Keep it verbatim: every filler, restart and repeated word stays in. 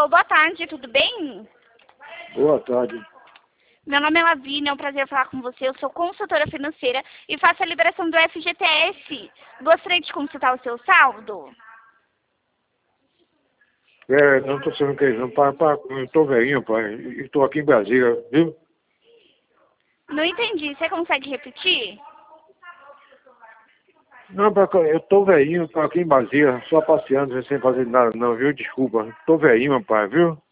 Alô, boa tarde, tudo bem? Boa tarde. Meu nome é Lavínia, é um prazer falar com você. Eu sou consultora financeira e faço a liberação do F G T S. Gostaria de consultar o seu saldo? É, não tô sabendo o que é isso, não. Pá, pá, eu tô velhinho, pai, e tô aqui em Brasília, viu? Não entendi, você consegue repetir? Não, pai, eu tô velhinho, tô aqui em Brasília, só passeando, sem fazer nada não, viu? Desculpa, tô velhinho, pai, viu?